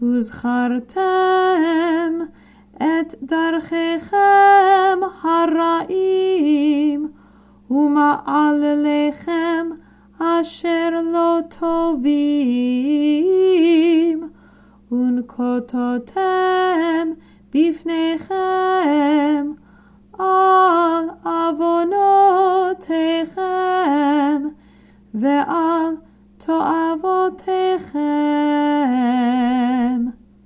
וזכרתם את דרכיכם הרעים ומעלליכם אשר לא טובים, ונקוטותם בפניכם על עוונותיכם ועל תועבותיכם.